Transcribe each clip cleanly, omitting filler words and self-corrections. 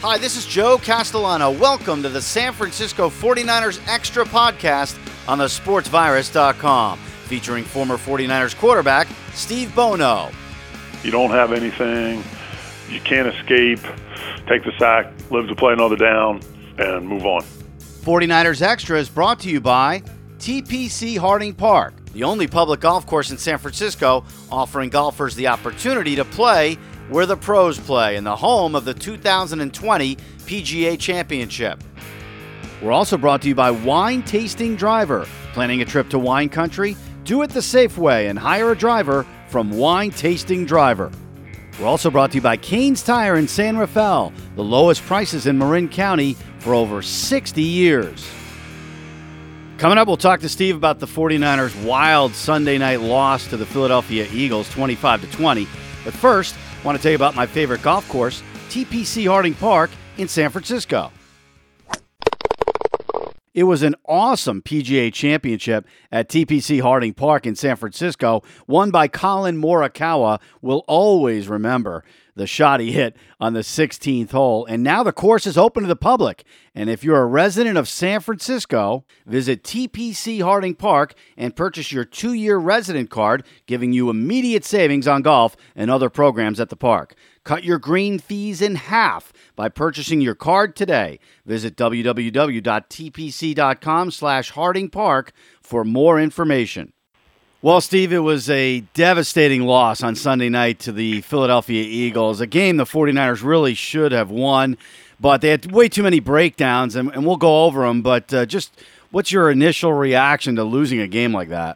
Hi, this is Joe Castellano. Welcome to the San Francisco 49ers Extra podcast on the sportsvirus.com, featuring former 49ers quarterback Steve Bono. You don't have anything. You can't escape. Take the sack, live to play another down, and move on. 49ers Extra is brought to you by TPC Harding Park, the only public golf course in San Francisco offering golfers the opportunity to play where the pros play, in the home of the 2020 PGA Championship. We're also brought to you by Wine Tasting Driver. Planning a trip to wine country? Do it the safe way and hire a driver from Wine Tasting Driver. We're also brought to you by Canes Tire in San Rafael, the lowest prices in Marin County for over 60 years. Coming up, we'll talk to Steve about the 49ers' wild Sunday night loss to the Philadelphia Eagles, 25-20. But first, I want to tell you about my favorite golf course, TPC Harding Park in San Francisco. It was an awesome PGA Championship at TPC Harding Park in San Francisco, won by Colin Morikawa. We'll always remember the shot he hit on the 16th hole. And now the course is open to the public. And if you're a resident of San Francisco, visit TPC Harding Park and purchase your 2-year resident card, giving you immediate savings on golf and other programs at the park. Cut your green fees in half by purchasing your card today. Visit www.tpc.com/Harding Park for more information. Well, Steve, it was a devastating loss on Sunday night to the Philadelphia Eagles, a game the 49ers really should have won, but they had way too many breakdowns, and we'll go over them, but just what's your initial reaction to losing a game like that?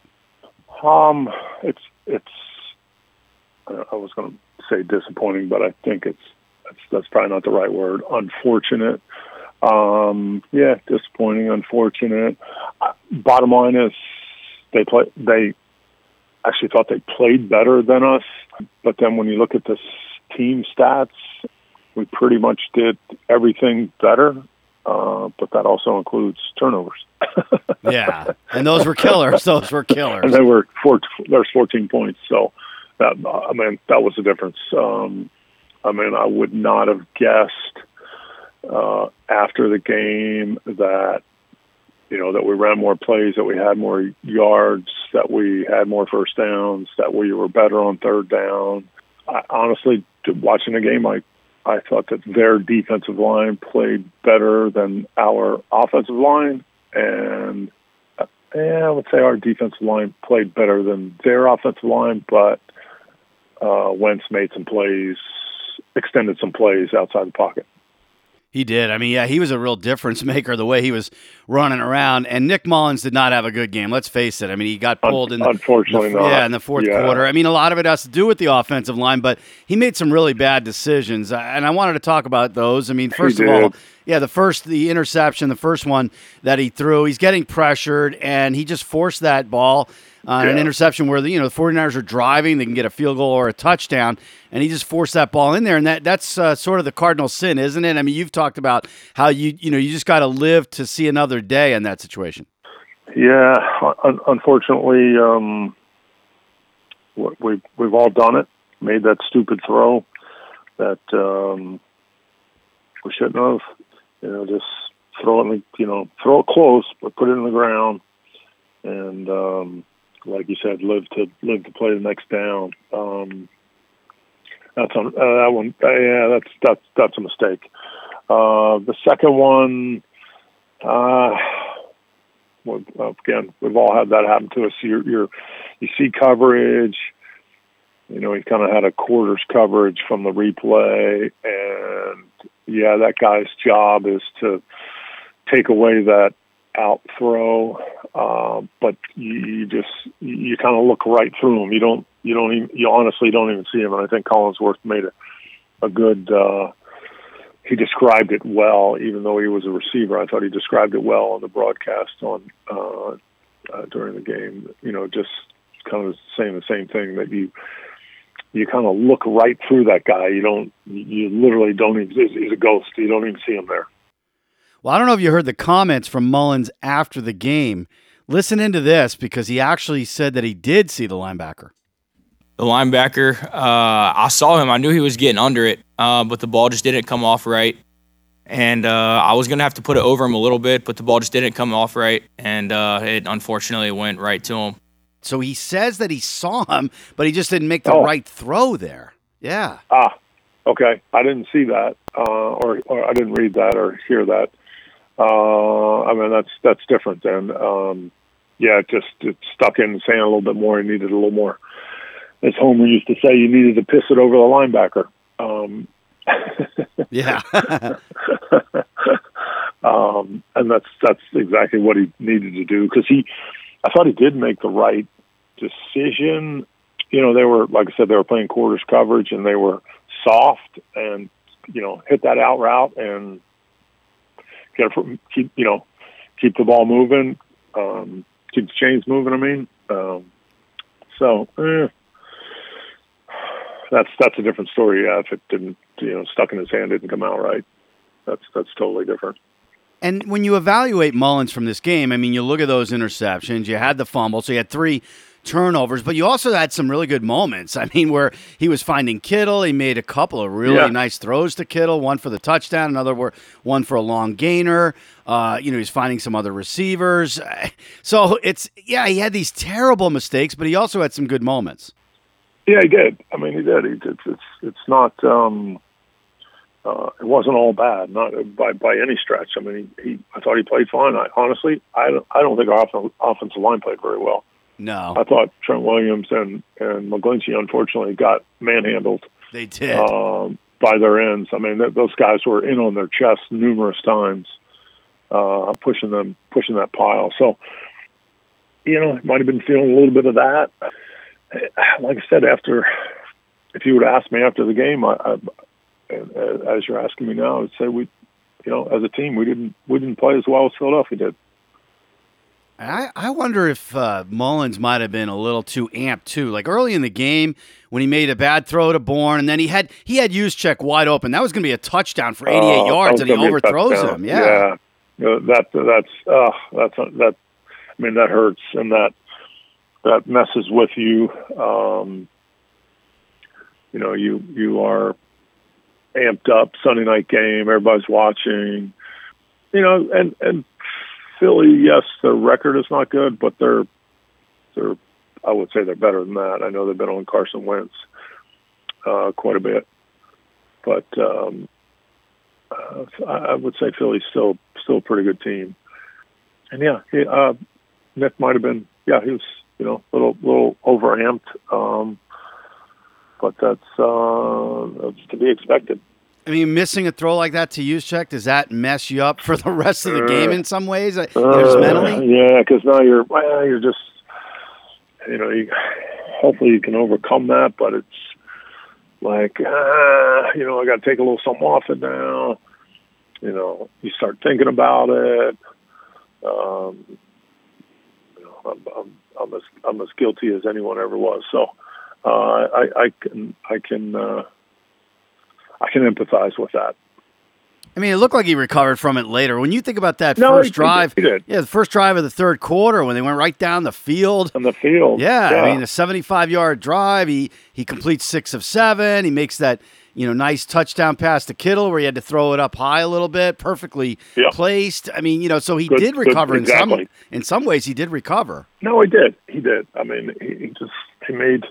It's I was going to say disappointing, but I think that's probably not the right word. Unfortunate. Disappointing, unfortunate. Bottom line is they actually thought they played better than us, but then when you look at the team stats, we pretty much did everything better, but that also includes turnovers. Yeah, and those were killers. And there's 14 points, so that was the difference. I would not have guessed after the game that we ran more plays, that we had more yards, that we had more first downs, that we were better on third down. Honestly, watching the game, I thought that their defensive line played better than our offensive line, and I would say our defensive line played better than their offensive line, but Wentz made some plays, extended some plays outside the pocket. He did. He was a real difference maker the way he was running around. And Nick Mullins did not have a good game. Let's face it. He got pulled in the fourth quarter. A lot of it has to do with the offensive line, but he made some really bad decisions. And I wanted to talk about those. First of all, the interception, the first one that he threw, he's getting pressured, and he just forced that ball on an interception where the 49ers are driving, they can get a field goal or a touchdown, and he just forced that ball in there, and that's sort of the cardinal sin, isn't it? You've talked about how you just got to live to see another day in that situation. Yeah, unfortunately, we've all done it. Made that stupid throw that we shouldn't have. Just throw it, throw it close, but put it in the ground, and like you said, live to play the next down. That's on that one. That's a mistake. The second one, again, we've all had that happen to us. You see coverage. He kind of had a quarters coverage from the replay, and that guy's job is to take away that out throw, but you kind of look right through him. You honestly don't even see him. And I think Collinsworth made a good. He described it well, even though he was a receiver. I thought he described it well on the broadcast during the game. Just kind of saying the same thing, that you kind of look right through that guy. You literally don't even. He's a ghost. You don't even see him there. Well, I don't know if you heard the comments from Mullins after the game. Listen into this, because he actually said that he did see the linebacker. The linebacker, I saw him. I knew he was getting under it, but the ball just didn't come off right. And I was going to have to put it over him a little bit, but the ball just didn't come off right, and it unfortunately went right to him. So he says that he saw him, but he just didn't make the right throw there. Yeah. Okay. I didn't see that, or I didn't read that or hear that. I mean, that's different then. It stuck in the sand a little bit more. He needed a little more. As Homer used to say, you needed to piss it over the linebacker. Yeah. And that's exactly what he needed to do, because I thought he did make the right decision. They were, like I said, they were playing quarters coverage, and they were soft, and hit that out route and keep the ball moving, keep the chains moving. I mean, that's a different story. Yeah, if it didn't, stuck in his hand, didn't come out right, that's totally different. And when you evaluate Mullins from this game, I mean, you look at those interceptions. You had the fumble, so you had 3 turnovers, but you also had some really good moments. I mean, where he was finding Kittle. He made a couple of really nice throws to Kittle, one for the touchdown, one for a long gainer. He's finding some other receivers. So he had these terrible mistakes, but he also had some good moments. Yeah, he did. I mean, he did. It's not. It wasn't all bad, not by any stretch. I mean, I thought he played fine. I don't think our offensive line played very well. No, I thought Trent Williams and McGlinchey unfortunately got manhandled. They did by their ends. I mean, those guys were in on their chests numerous times, pushing that pile. So, might have been feeling a little bit of that. Like I said, if you would ask me after the game, as you're asking me now, I'd say as a team, we didn't play as well as Philadelphia did. I wonder if Mullins might have been a little too amped too. Like early in the game when he made a bad throw to Bourne, and then he had Juszczyk wide open. That was going to be a touchdown for 88 yards, and he overthrows him. Yeah, that's. I mean, that hurts, and that messes with you. You are amped up. Sunday night game, everybody's watching. And Philly, yes, their record is not good, but they're I would say they're better than that. I know they've been on Carson Wentz quite a bit, but I would say Philly's still a pretty good team. And Nick might have been, he was a little overamped, but that's to be expected. I mean, missing a throw like that to Juszczyk, does that mess you up for the rest of the game in some ways? Just mentally? Yeah, because now you're just, hopefully you can overcome that, but it's like, I got to take a little something off it now. You start thinking about it. I'm as guilty as anyone ever was. So I can empathize with that. I mean, it looked like he recovered from it later. When you think about that first drive, he did. The first drive of the third quarter when they went right down the field. On the field. Yeah. I mean, a 75-yard drive. He completes 6 of 7. He makes that, nice touchdown pass to Kittle where he had to throw it up high a little bit, perfectly placed. I mean, so he did recover exactly. in some ways. He did recover. No, he did. He did. I mean, he made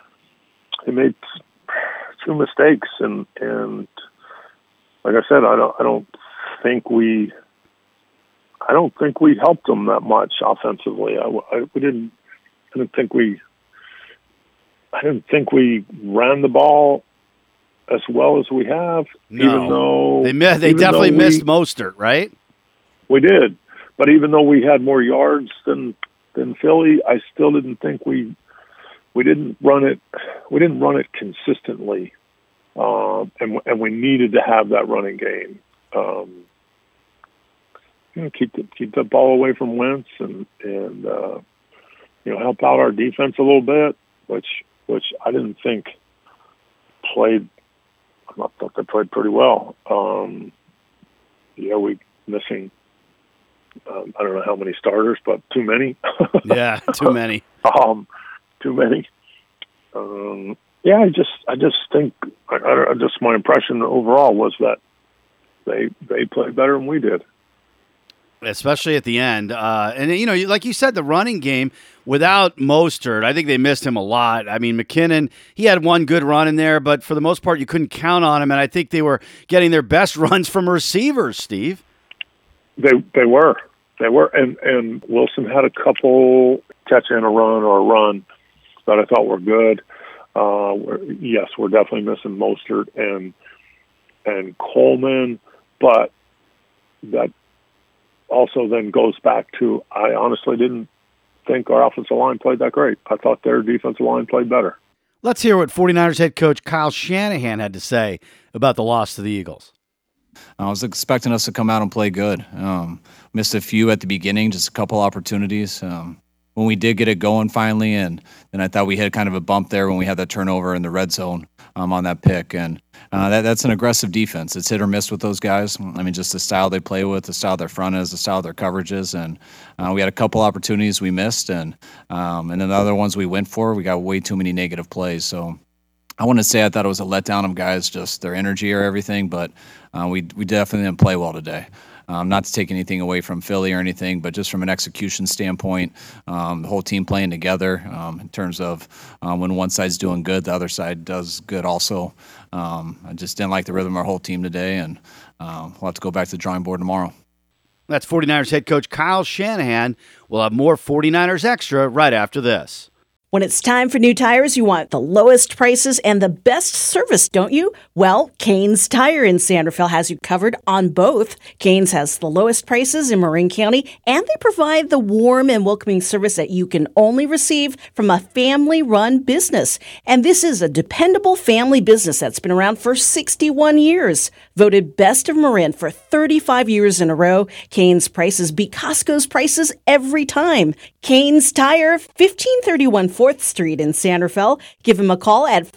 2 mistakes, and like I said, I don't think we helped them that much offensively. I didn't think we ran the ball as well as we have. No. Even though they definitely missed Mostert, right? We did, but even though we had more yards than Philly, I still didn't think we didn't run it. We didn't run it consistently, and we needed to have that running game. Keep the ball away from Wentz and help out our defense a little bit, which I didn't think played. I thought they played pretty well. We missing. I don't know how many starters, but too many. Yeah, too many. Too many. I just think. My impression overall was that they played better than we did. Especially at the end. Like you said, the running game without Mostert, I think they missed him a lot. I mean, McKinnon, he had one good run in there, but for the most part, you couldn't count on him, and I think they were getting their best runs from receivers, Steve. They were. And Wilson had a couple catch and a run that I thought were good. We're definitely missing Mostert and Coleman, but that also then goes back to, I honestly didn't think our offensive line played that great. I thought their defensive line played better. Let's hear what 49ers head coach Kyle Shanahan had to say about the loss to the Eagles. I was expecting us to come out and play good. Missed a few at the beginning, just a couple opportunities. When we did get it going finally, and then I thought we had kind of a bump there when we had that turnover in the red zone on that pick. And that's an aggressive defense. It's hit or miss with those guys. I mean, just the style they play with, the style their front is, the style their coverage is. And we had a couple opportunities we missed, and then the other ones we went for, we got way too many negative plays. So I wouldn't say I thought it was a letdown of guys, just their energy or everything, but we definitely didn't play well today. Not to take anything away from Philly or anything, but just from an execution standpoint, the whole team playing together in terms of when one side's doing good, the other side does good also. I just didn't like the rhythm of our whole team today, and we'll have to go back to the drawing board tomorrow. That's 49ers head coach Kyle Shanahan. We'll have more 49ers Extra right after this. When it's time for new tires, you want the lowest prices and the best service, don't you? Well, Kane's Tire in San Rafael has you covered on both. Kane's has the lowest prices in Marin County, and they provide the warm and welcoming service that you can only receive from a family-run business. And this is a dependable family business that's been around for 61 years. Voted Best of Marin for 35 years in a row, Kane's prices beat Costco's prices every time. Kane's Tire, 1531 4th Street in San Rafael. Give him a call at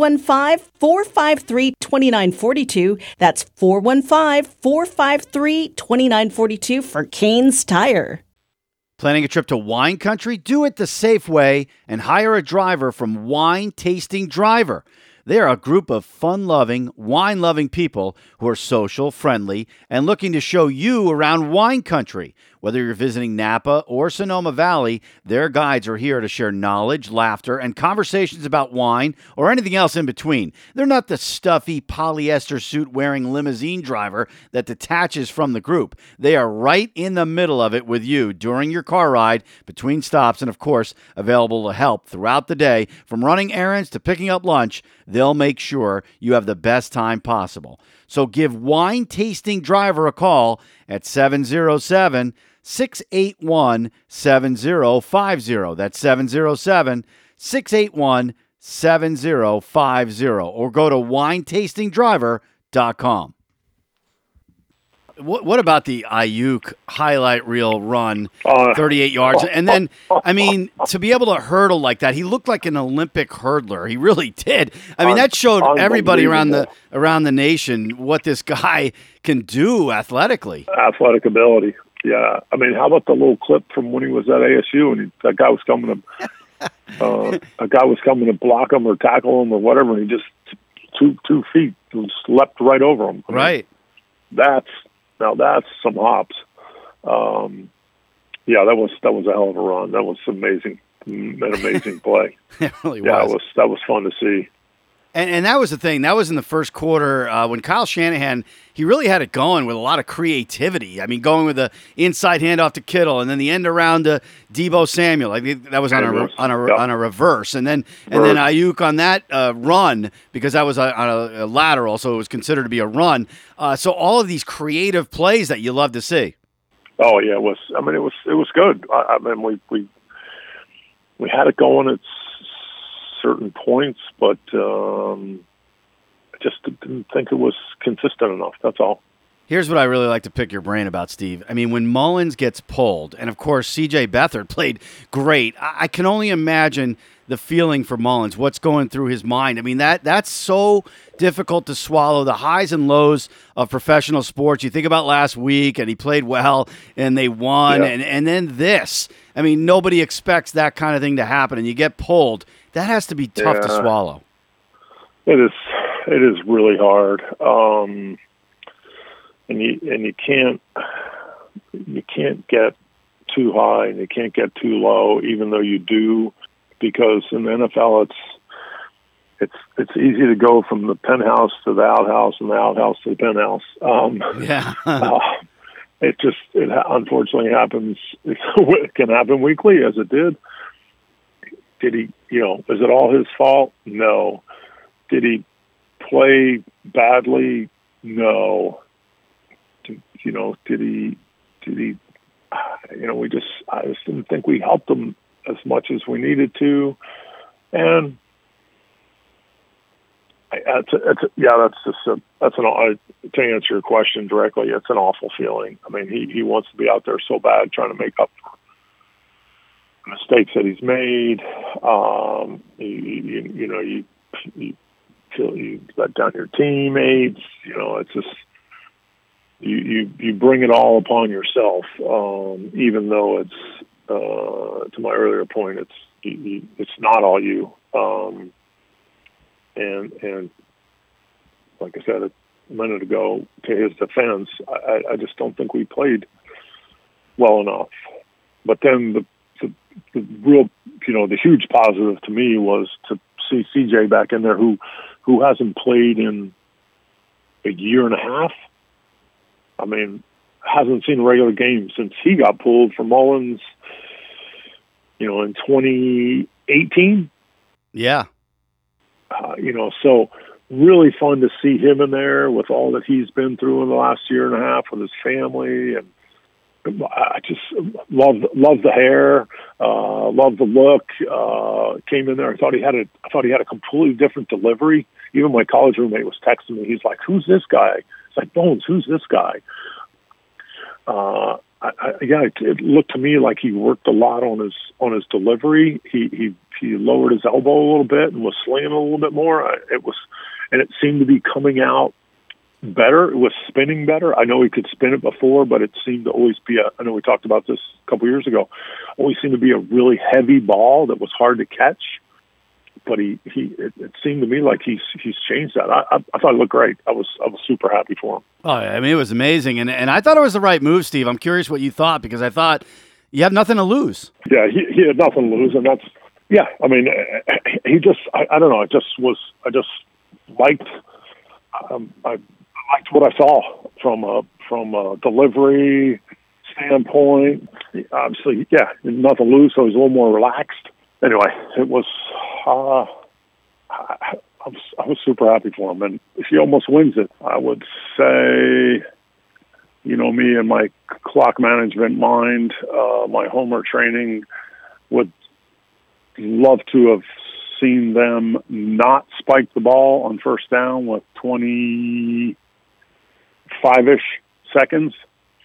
415-453-2942. That's 415-453-2942 for Kane's Tire. Planning a trip to wine country? Do it the safe way and hire a driver from Wine Tasting Driver. They are a group of fun-loving, wine-loving people who are social, friendly, and looking to show you around wine country. Whether you're visiting Napa or Sonoma Valley, their guides are here to share knowledge, laughter, and conversations about wine or anything else in between. They're not the stuffy polyester suit-wearing limousine driver that detaches from the group. They are right in the middle of it with you during your car ride, between stops, and of course, available to help throughout the day. From running errands to picking up lunch, they'll make sure you have the best time possible. So give Wine Tasting Driver a call at 707-681-7050. That's 707-681-7050. Or go to winetastingdriver.com. What about the Ayuk highlight reel run, 38 yards? And then, I mean, to be able to hurdle like that, he looked like an Olympic hurdler. He really did. I mean, that showed everybody around the nation what this guy can do athletically. Athletic ability, yeah. I mean, how about the little clip from when he was at ASU and that guy was coming to block him or tackle him or whatever, and he just 2 feet just leapt right over him. Right. That's some hops. That was a hell of a run. That was amazing, an amazing play. It really was. That was fun to see. And that was the thing. That was in the first quarter when Kyle Shanahan, he really had it going with a lot of creativity. I mean, going with the inside handoff to Kittle and then the end around to Deebo Samuel. I think that was on a reverse. And then Ayuk on that run, because that was on a lateral, so it was considered to be a run. So all of these creative plays that you love to see. Oh yeah, it was. I mean, it was good. I mean, we had it going at certain points, but I just didn't think it was consistent enough. That's all. Here's what I really like to pick your brain about, Steve. I mean, when Mullins gets pulled, and of course C.J. Beathard played great, I can only imagine the feeling for Mullins, what's going through his mind. I mean, that's so difficult to swallow, the highs and lows of professional sports. You think about last week, and he played well, and they won, and then this. I mean, nobody expects that kind of thing to happen, and you get pulled. That has to be tough to swallow. It is really hard. and you can't get too high and you can't get too low, even though you do, because in the NFL it's easy to go from the penthouse to the outhouse and the outhouse to the penthouse. It unfortunately happens. It can happen weekly, as it did. Did he? Is it all his fault? No. Did he play badly? No. Did he? I just didn't think we helped him as much as we needed to, and to answer your question directly, it's an awful feeling. I mean, he wants to be out there so bad, trying to make up for mistakes that he's made. You feel you let down your teammates. It's just you bring it all upon yourself. Even though it's to my earlier point, it's not all you. And like I said a minute ago, to his defense, I just don't think we played well enough. But then the real, the huge positive to me was to see CJ back in there, who hasn't played in a year and a half. I mean, hasn't seen a regular game since he got pulled from Mullins, in 2018. Yeah. So really fun to see him in there with all that he's been through in the last year and a half with his family. And I just love the hair, love the look. Came in there. I thought he had a completely different delivery. Even my college roommate was texting me. He's like, "Who's this guy?" It's like, "Bones, who's this guy?" It looked to me like he worked a lot on his delivery. He lowered his elbow a little bit and was slinging a little bit more. It seemed to be coming out better. It was spinning better. I know he could spin it before, but it seemed to always be I know we talked about this a couple years ago. Always seemed to be a really heavy ball that was hard to catch. But it seemed to me like he's changed that. I thought it looked great. I was super happy for him. Oh, I mean, it was amazing, and I thought it was the right move, Steve. I'm curious what you thought, because I thought you have nothing to lose. Yeah, he had nothing to lose, and that's I mean, he just I don't know. I just liked I liked what I saw from a delivery standpoint. Obviously, nothing to lose, so he's a little more relaxed. Anyway, it was. I was super happy for him, and if he almost wins it, I would say, me and my clock management mind, my homer training, would love to have seen them not spike the ball on first down with 25-ish seconds.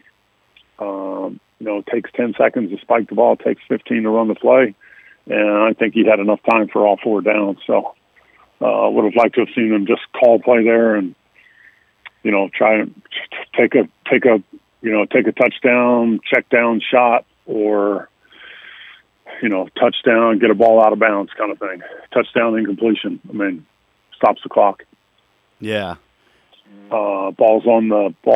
It takes 10 seconds to spike the ball. It takes 15 to run the play. And I think he had enough time for all four downs. So would have liked to have seen him just call play there and, try and take a touchdown, check down shot, or, touchdown, get a ball out of bounds kind of thing. Touchdown incompletion. I mean, stops the clock. Yeah. Ball was on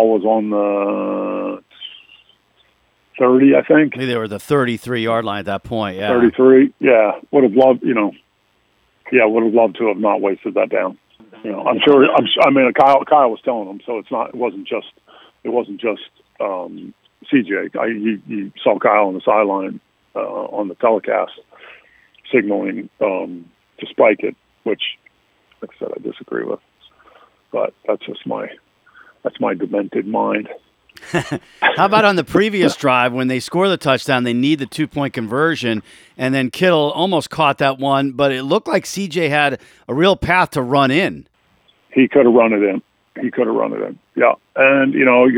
the 30, I think. Maybe they were the 33-yard line at that point. Yeah. 33. Yeah. Would have loved to have not wasted that down. I'm sure. Kyle was telling him, so it wasn't just CJ. You saw Kyle on the sideline on the telecast signaling to spike it, which, like I said, I disagree with. But that's my demented mind. How about on the previous drive when they score the touchdown, they need the 2-point conversion, and then Kittle almost caught that one, but it looked like CJ had a real path to run in. He could have run it in. Yeah. And,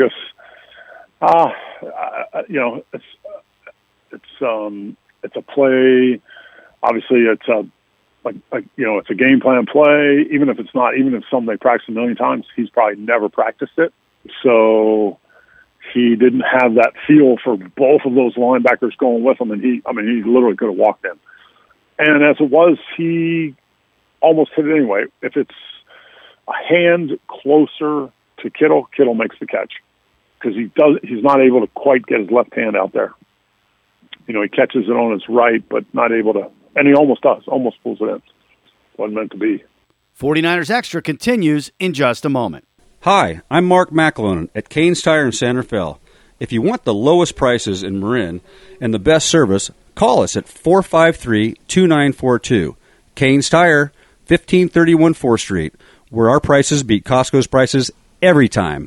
it's a play. Obviously it's it's a game plan play. Even if something they practiced a million times, he's probably never practiced it. So he didn't have that feel for both of those linebackers going with him, and he literally could have walked in. And as it was, he almost hit it anyway. If it's a hand closer to Kittle makes the catch. because he's not able to quite get his left hand out there. You know, he catches it on his right, but not able to, and he almost pulls it in. Wasn't meant to be. 49ers Extra continues in just a moment. Hi, I'm Mark McAloon at Kane's Tire in Santa Fe. If you want the lowest prices in Marin and the best service, call us at 453-2942. Kane's Tire, 1531 4th Street, where our prices beat Costco's prices every time.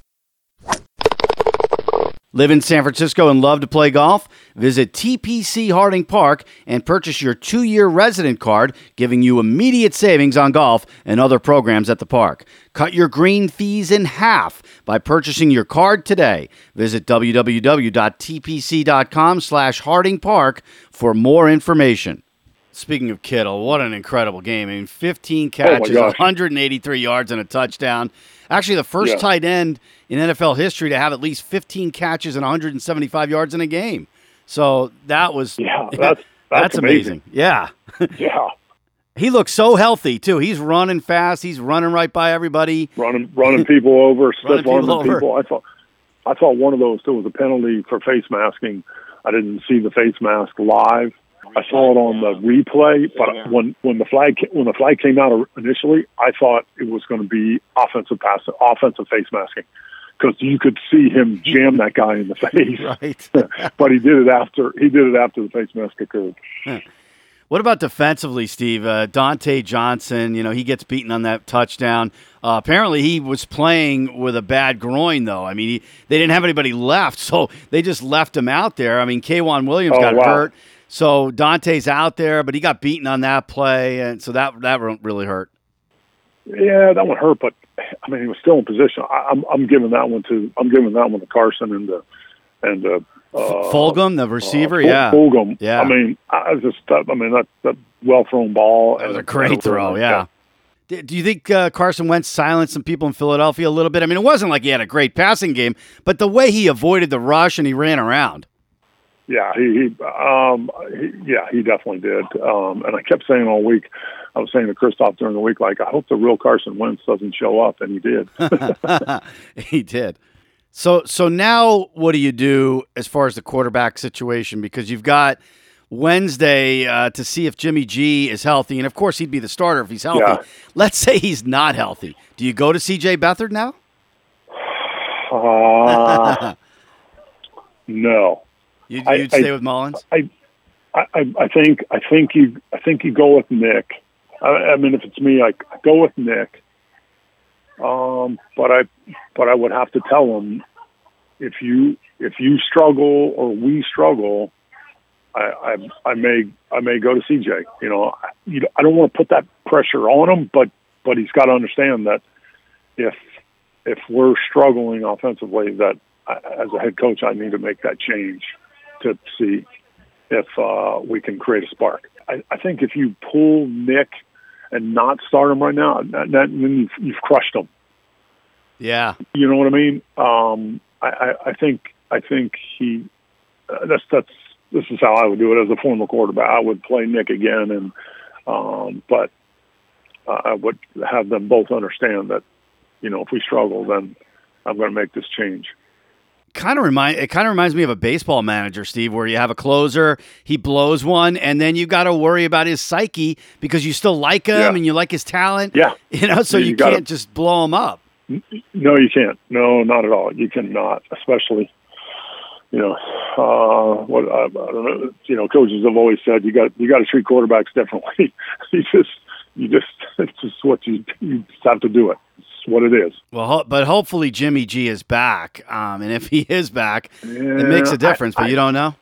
Live in San Francisco and love to play golf? Visit TPC Harding Park and purchase your 2-year resident card, giving you immediate savings on golf and other programs at the park. Cut your green fees in half by purchasing your card today. Visit www.tpc.com/Harding Park for more information. Speaking of Kittle, what an incredible game. I mean, 15 catches, 183 yards, and a touchdown. Actually, the first tight end in NFL history to have at least 15 catches and 175 yards in a game. So that was that's amazing. Yeah. Yeah. He looks so healthy, too. He's running fast. He's running right by everybody. Running people over, stiff arming people. I thought one of those, there was a penalty for face masking. I didn't see the face mask live. I saw it on the replay, but when the flag came out initially, I thought it was going to be offensive face masking, because you could see him jam that guy in the face. Right. But he did it after the face mask occurred. What about defensively, Steve? Dante Johnson, he gets beaten on that touchdown. Apparently, he was playing with a bad groin, though. I mean, they didn't have anybody left, so they just left him out there. I mean, K'Wan Williams got hurt. So Dante's out there, but he got beaten on that play, and so that really hurt. Yeah, that one hurt, but I mean, he was still in position. I'm giving that one to Carson and Fulgham, the receiver. Fulgham. Yeah. I mean, that well thrown ball. That was a great throw. Yeah. Do you think Carson Wentz silenced some people in Philadelphia a little bit? I mean, it wasn't like he had a great passing game, but the way he avoided the rush and he ran around. Yeah, he definitely did. And I kept saying all week, I was saying to Christoph during the week, like, I hope the real Carson Wentz doesn't show up, and he did. He did. So now what do you do as far as the quarterback situation? Because you've got Wednesday to see if Jimmy G is healthy, and of course he'd be the starter if he's healthy. Yeah. Let's say he's not healthy. Do you go to C.J. Beathard now? No. You'd stay with Mullins? I think you go with Nick. I mean, if it's me, I go with Nick. But I would have to tell him, if you struggle or we struggle, I may go to CJ. I don't want to put that pressure on him, but he's got to understand that if we're struggling offensively, that as a head coach, I need to make that change to see if we can create a spark. I think if you pull Nick and not start him right now, then you've crushed him. Yeah, you know what I mean. I think he. This is how I would do it as a former quarterback. I would play Nick again, and but I would have them both understand that, if we struggle, then I'm going to make this change. It kind of reminds me of a baseball manager, Steve, where you have a closer, he blows one, and then you got to worry about his psyche because you still like him and you like his talent. Yeah, so you can't just blow him up. No, you can't. No, not at all. You cannot, especially. I don't know. Coaches have always said you got to treat quarterbacks differently. It's just what you just have to do it. What it is. Well, but hopefully Jimmy G is back, and if he is back, it makes a difference. But you don't know.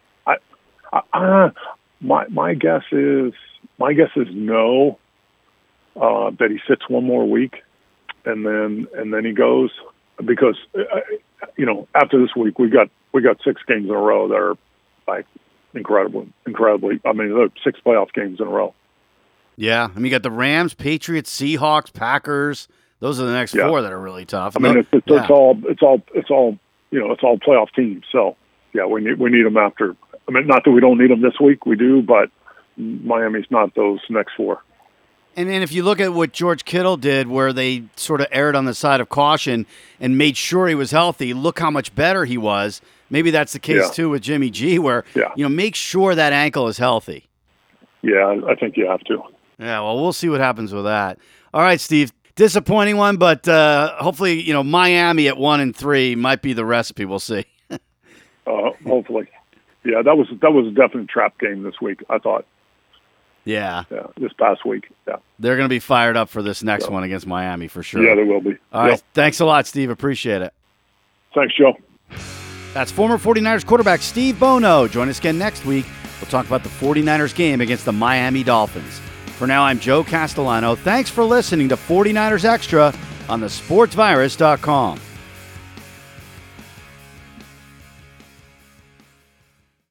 My guess is no. That he sits one more week, and then he goes, because after this week we got 6 games in a row that are like incredibly. I mean, there are 6 playoff games in a row. Yeah, I mean, you got the Rams, Patriots, Seahawks, Packers. Those are the next 4 that are really tough. I mean, it's all playoff teams. So yeah, we need them after. I mean, not that we don't need them this week, we do, but Miami's not those next 4. And then if you look at what George Kittle did, where they sort of erred on the side of caution and made sure he was healthy, look how much better he was. Maybe that's the case, too, with Jimmy G, where, make sure that ankle is healthy. Yeah, I think you have to. Yeah, well, we'll see what happens with that. All right, Steve. Disappointing one, but hopefully, Miami at 1-3 might be the recipe. We'll see. Hopefully. Yeah, that was a definite trap game this week, I thought. Yeah, this past week. Yeah, they're going to be fired up for this next one against Miami for sure. Yeah, they will be. All right, thanks a lot, Steve. Appreciate it. Thanks, Joe. That's former 49ers quarterback Steve Bono. Join us again next week. We'll talk about the 49ers game against the Miami Dolphins. For now, I'm Joe Castellano. Thanks for listening to 49ers Extra on thesportsvirus.com.